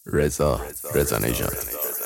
رضا نژاد.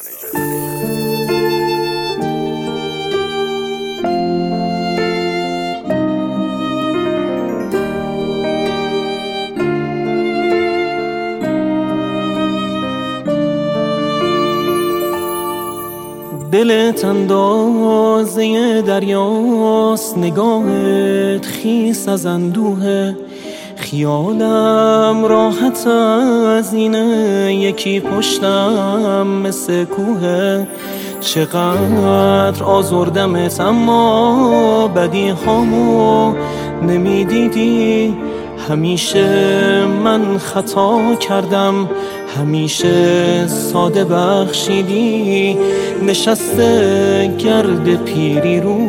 دلت اندازه دریاست، نگاهت خیس از اندوه، خیالم راحت از اینه، یکی پشتم مثل کوه. چقدر آزردمت اما بدی هامو نمیدیدی، همیشه من خطا کردم، همیشه ساده بخشیدی. نشسته گرد پیری رو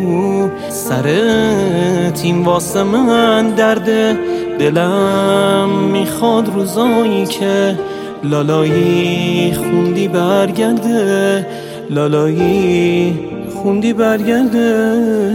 سرت، این واسه من درده. دلم میخواد روزایی که لالایی خوندی برگرده، لالایی خوندی برگرده.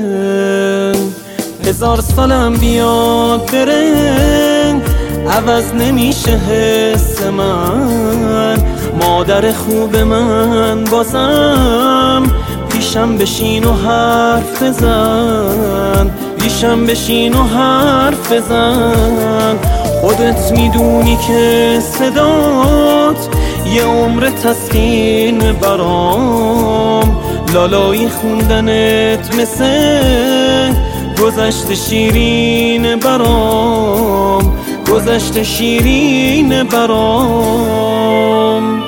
1000 سالم بیاد بره، عوض نمیشه حس من. مادر خوب من بازم پیشم بشین و حرف بزن، پیشم بشین و حرف بزن. خودت میدونی که صدات یه عمر تسکین برام، لالایی خوندنت مثل گذشت شیرین برام، گذشت شیرین برام.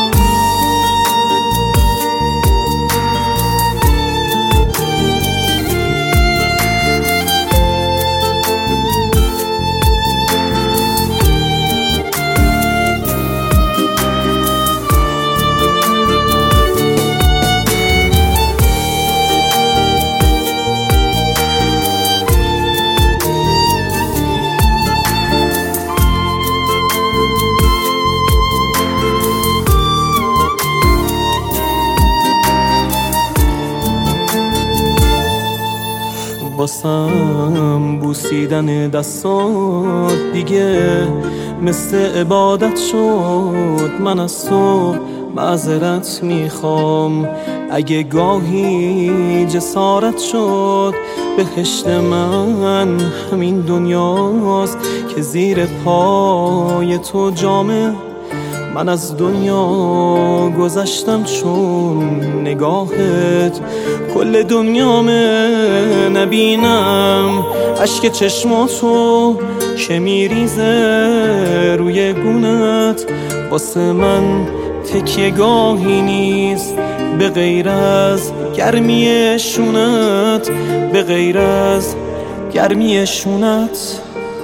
واسم بوسیدن دستات دیگه مثل عبادت شد. من از تو معذرت میخوام، اگه گاهی جسارت شد. بهشت من همین دنیاست که زیر پای تو جامه. من از دنیا گذشتم چون نگاهت کل دنیامه. نبینم اشک چشماتو که میریزه روی گونت، واسه من تکیه گاهی نیست به غیر از گرمی شونت، به غیر از گرمی شونت.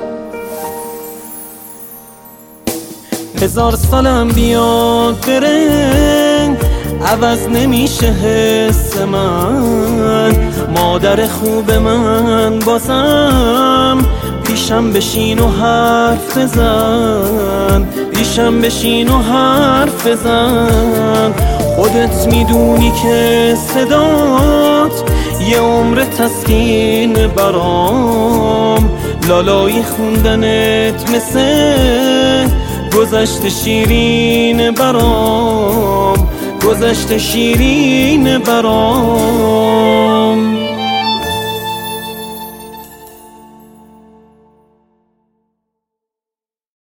1000 سالم بیاد بره، عوض نمیشه حس من. مادر خوب من بازم پیشم بشین و حرف بزن، پیشم بشین و حرف بزن. خودت میدونی که صدات یه عمر تسکین برام، لالایی خوندنت مثل گذشت شیرین برام، گذشت شیرین برام.